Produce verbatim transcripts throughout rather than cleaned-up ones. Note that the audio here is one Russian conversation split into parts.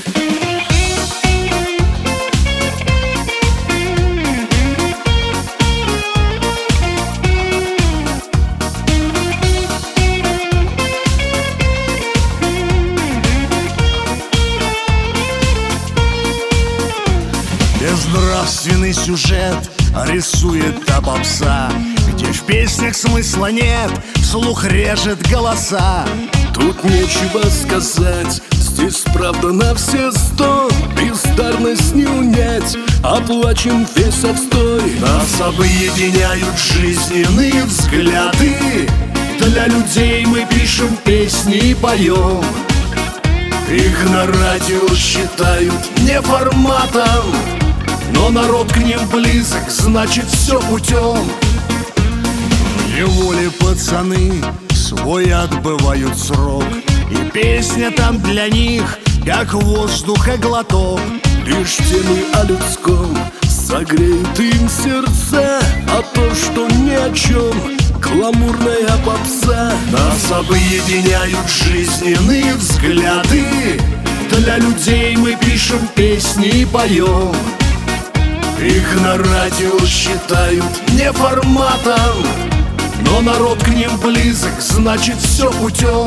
Безнравственный сюжет рисует та попса, где в песнях смысла нет, слух режет голоса. Тут нечего сказать, здесь правда на все сто. Бездарность не унять, оплачен весь отстой. Нас объединяют жизненные взгляды, для людей мы пишем песни и поем. Их на радио считают не форматом, но народ к ним близок, значит все путем. В неволе пацаны свой отбывают срок, и песня там для них, как воздуха глоток. Лишь темы о людском согреют им сердца, а то, что ни о чем, гламурная попса. Нас объединяют жизненные взгляды, для людей мы пишем песни и поем. Их на радио считают не форматом, но народ к ним близок, значит все путем.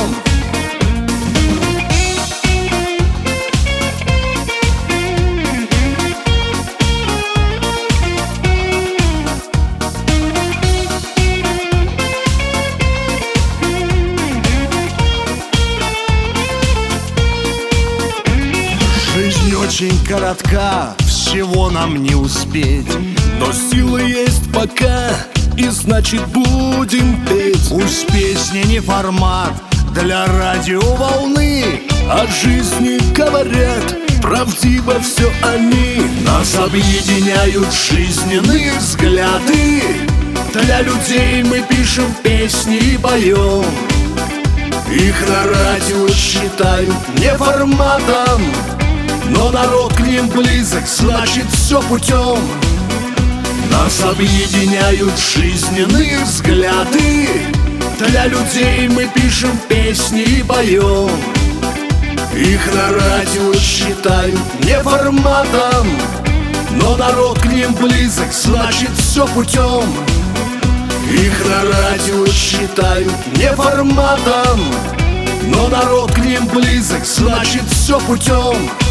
Жизнь очень коротка, всего нам не успеть, но сила есть пока, и значит будем петь. Пусть песни не формат для радиоволны, о жизни говорят, правдиво все они. Нас объединяют жизненные взгляды, для людей мы пишем песни и поем. Их на радио считают не форматом, но народ к ним близок, значит все путем. Нас объединяют жизненные взгляды, для людей мы пишем песни и поем. Их на радио считают не форматом, но народ к ним близок, значит все путем. Их на радио считают не форматом, но народ к ним близок, значит все путем.